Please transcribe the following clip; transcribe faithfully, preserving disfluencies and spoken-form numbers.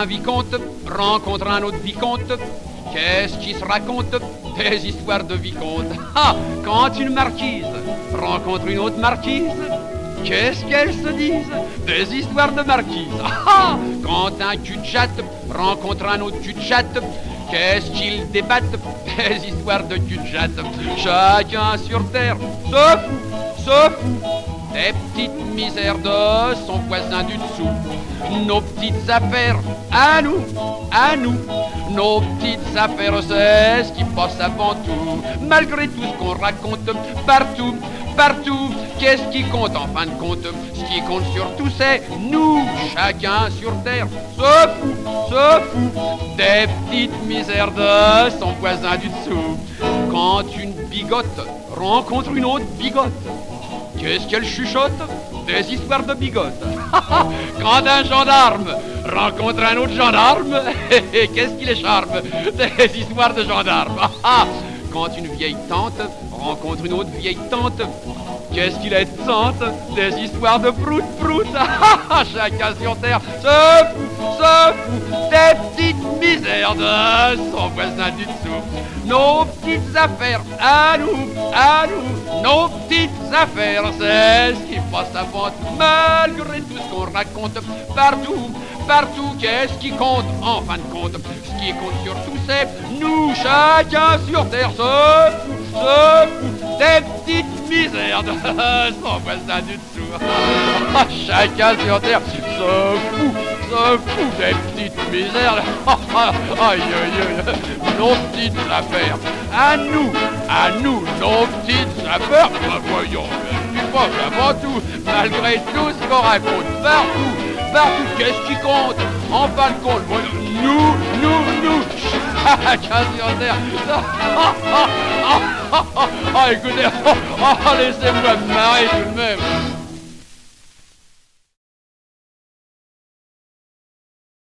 un vicomte rencontre un autre vicomte, qu'est-ce qui se raconte? Des histoires de vicomte. Ah, quand une marquise rencontre une autre marquise, qu'est-ce qu'elles se disent? Des histoires de marquise. Ah, quand un cul-de-jatte rencontre un autre cul-de-jatte, qu'est-ce qu'ils débattent? Des histoires de cul-de-jatte. Chacun sur terre se fout, se fout des petites misères de son voisin du dessous. Nos petites affaires, à nous, à nous. Nos petites affaires, c'est ce qui passe avant tout. Malgré tout ce qu'on raconte partout, partout, qu'est-ce qui compte en fin de compte? Ce qui compte surtout, c'est nous. Chacun sur terre se fout, se fout des petites misères de son voisin du dessous. Quand une bigote rencontre une autre bigote, qu'est-ce qu'elle chuchote? Des histoires de bigote. Quand un gendarme rencontre un autre gendarme, qu'est-ce qui les charme? Des histoires de gendarme. Quand une vieille tante rencontre une autre vieille tante, qu'est-ce qu'il est tante? Des histoires de prout prout. Chacun sur terre se fout, se fout des petites misères de son voisin du dessous. Nos petites affaires, à nous, à nous, nos petites affaires, c'est ce qui passe avant tout. Malgré tout ce qu'on raconte partout, partout, qu'est-ce qui compte en fin de compte? Ce qui compte surtout, c'est nous, chacun sur terre se fout, se fout des petites misères de son voisin du dessous. Chacun sur terre se fout, se fout des petites misères. Aïe, aïe, aïe, nos petites affaires, à nous, à nous, nos petites affaires. Ben voyons, tu penses avant tout, malgré tout ce qu'on raconte partout, partout, qu'est-ce qui compte? En fin de compte, nous, nous, nous, chacun sur terre. Ah, écoutez, oh, laissez-moi me marrer tout de même.